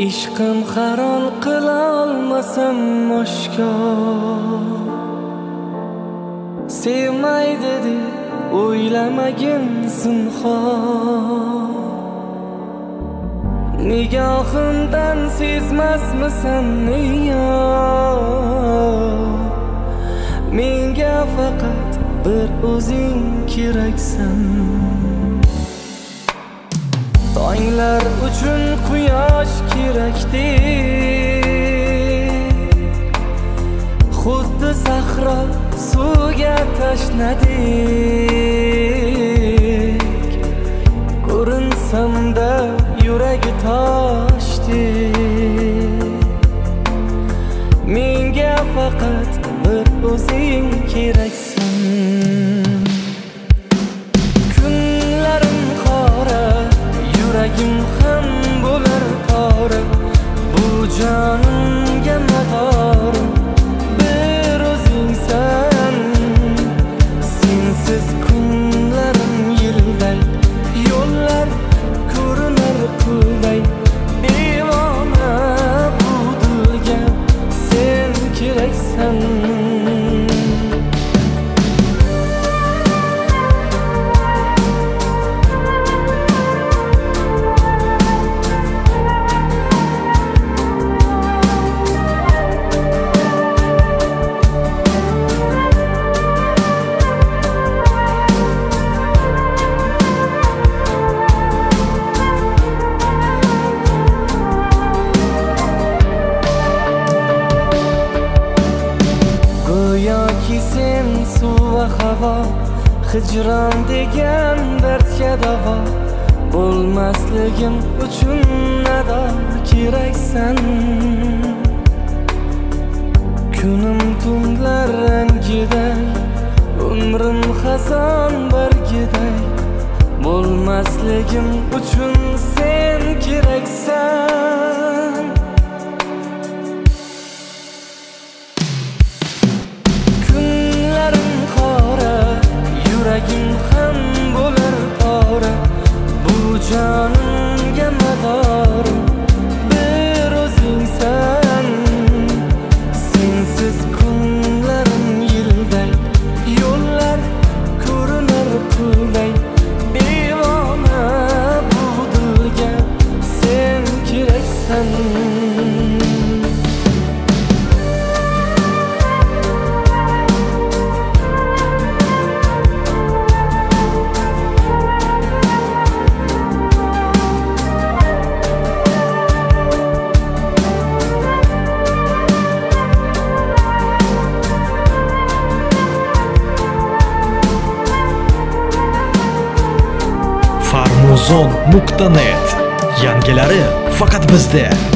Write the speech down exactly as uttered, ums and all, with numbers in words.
ishqim haron qila olmasam oshkor. Sevmaydi deb o'ylamagin zinhor. Nigohimdan sezmasmisan niyor? Menga faqat bir o'zing keraksan. Tonglar uchun quyosh kerakdek, xuddi sahro suvga tashnadek. Ko'rinsamda yuragi toshdek. Menga faqat bir o'zing keraksan. Kunlarim qora, yuragim ham bo'lar pora. Bu jonimga madorim bir o'zingsan. Sensiz kunlarim yilday, yo'llar ko'rinar qulday. Devona bu dilga sen keraksan. Go'yoki sen suv va havo, hijron degan dardga davo. Bo'lmasligim uchun nado keraksan. Kunim tunlar rangiday, umrim xazon bargiday. Bo'lmasligim uchun sen keraksan. Yuragim ham bo'lar pora. Bu jonimga madorim bir o'zingsan. Sensiz kunlarim yilday, yo'llar ko'rinar qulday. Devona bu dilga sen keraksan. farmuzon nuqta net yangilari faqat bizda.